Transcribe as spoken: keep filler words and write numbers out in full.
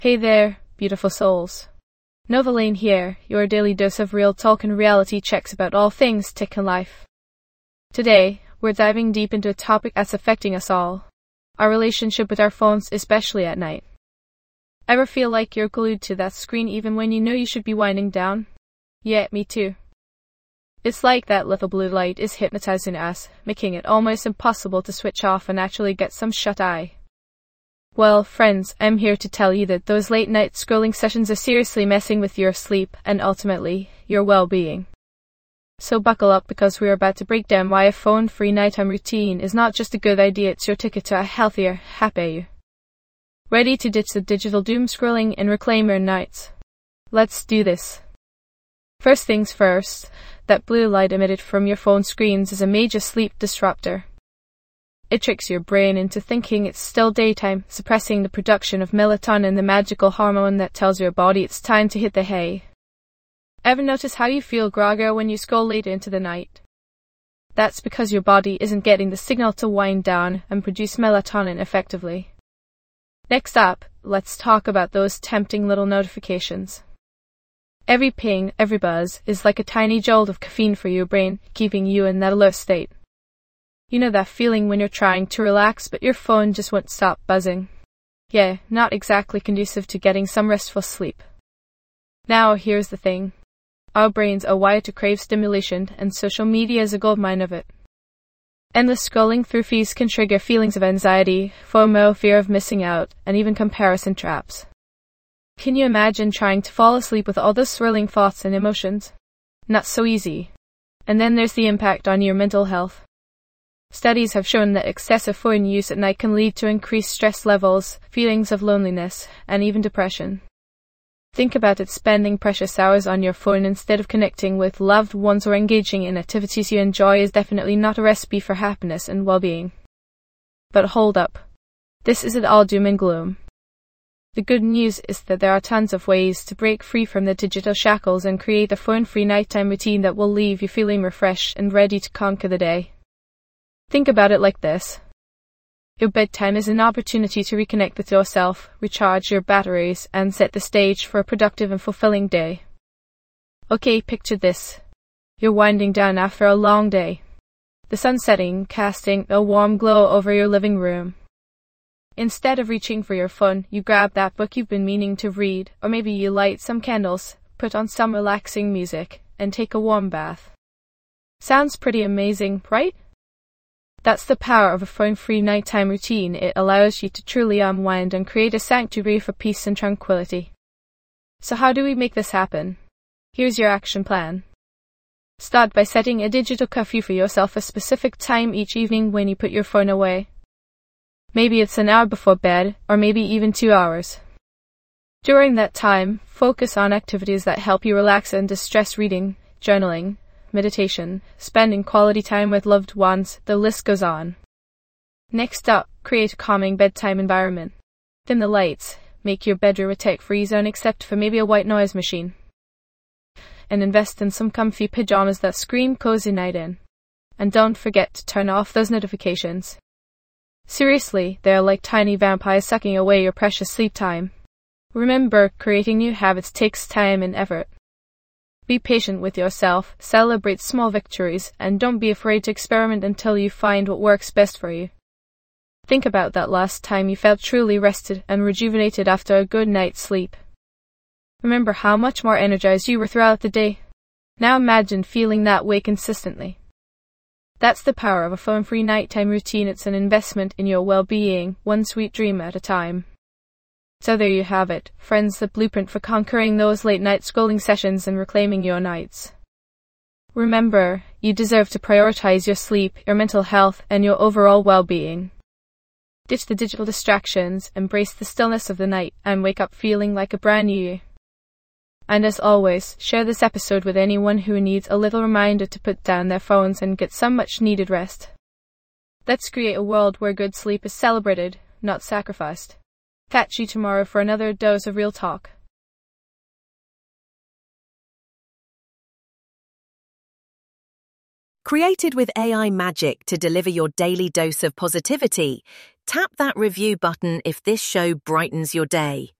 Hey there, beautiful souls. Novaline here, your daily dose of real talk and reality checks about all things tech and life. Today, we're diving deep into a topic that's affecting us all. Our relationship with our phones, especially at night. Ever feel like you're glued to that screen even when you know you should be winding down? Yeah, me too. It's like that little blue light is hypnotizing us, making it almost impossible to switch off and actually get some shut-eye. Well, friends, I'm here to tell you that those late-night scrolling sessions are seriously messing with your sleep and ultimately, your well-being. So buckle up because we're about to break down why a phone-free nighttime routine is not just a good idea, it's your ticket to a healthier, happier you. Ready to ditch the digital doom scrolling and reclaim your nights? Let's do this. First things first, that blue light emitted from your phone screens is a major sleep disruptor. It tricks your brain into thinking it's still daytime, suppressing the production of melatonin, the magical hormone that tells your body it's time to hit the hay. Ever notice how you feel groggier when you scroll late into the night? That's because your body isn't getting the signal to wind down and produce melatonin effectively. Next up, let's talk about those tempting little notifications. Every ping, every buzz, is like a tiny jolt of caffeine for your brain, keeping you in that alert state. You know that feeling when you're trying to relax but your phone just won't stop buzzing? Yeah, not exactly conducive to getting some restful sleep. Now here's the thing. Our brains are wired to crave stimulation, and social media is a goldmine of it. Endless scrolling through feeds can trigger feelings of anxiety, FOMO, fear of missing out, and even comparison traps. Can you imagine trying to fall asleep with all those swirling thoughts and emotions? Not so easy. And then there's the impact on your mental health. Studies have shown that excessive phone use at night can lead to increased stress levels, feelings of loneliness, and even depression. Think about it, spending precious hours on your phone instead of connecting with loved ones or engaging in activities you enjoy is definitely not a recipe for happiness and well-being. But hold up. This isn't all doom and gloom. The good news is that there are tons of ways to break free from the digital shackles and create a phone-free nighttime routine that will leave you feeling refreshed and ready to conquer the day. Think about it like this. Your bedtime is an opportunity to reconnect with yourself, recharge your batteries, and set the stage for a productive and fulfilling day. Okay, picture this. You're winding down after a long day. The sun setting, casting a warm glow over your living room. Instead of reaching for your phone, you grab that book you've been meaning to read, or maybe you light some candles, put on some relaxing music, and take a warm bath. Sounds pretty amazing, right? That's the power of a phone-free nighttime routine. It allows you to truly unwind and create a sanctuary for peace and tranquility. So how do we make this happen? Here's your action plan. Start by setting a digital curfew for yourself, a specific time each evening when you put your phone away. Maybe it's an hour before bed, or maybe even two hours. During that time, focus on activities that help you relax and distress: reading, journaling, meditation, spending quality time with loved ones, the list goes on. Next up, create a calming bedtime environment. Dim the lights, make your bedroom a tech-free zone except for maybe a white noise machine. And invest in some comfy pajamas that scream cozy night in. And don't forget to turn off those notifications. Seriously, they're like tiny vampires sucking away your precious sleep time. Remember, creating new habits takes time and effort. Be patient with yourself, celebrate small victories, and don't be afraid to experiment until you find what works best for you. Think about that last time you felt truly rested and rejuvenated after a good night's sleep. Remember how much more energized you were throughout the day. Now imagine feeling that way consistently. That's the power of a phone-free nighttime routine. It's an investment in your well-being, one sweet dream at a time. So there you have it, friends, the blueprint for conquering those late-night scrolling sessions and reclaiming your nights. Remember, you deserve to prioritize your sleep, your mental health, and your overall well-being. Ditch the digital distractions, embrace the stillness of the night, and wake up feeling like a brand new you. And as always, share this episode with anyone who needs a little reminder to put down their phones and get some much-needed rest. Let's create a world where good sleep is celebrated, not sacrificed. Catch you tomorrow for another dose of real talk. Created with A I magic to deliver your daily dose of positivity, tap that review button if this show brightens your day.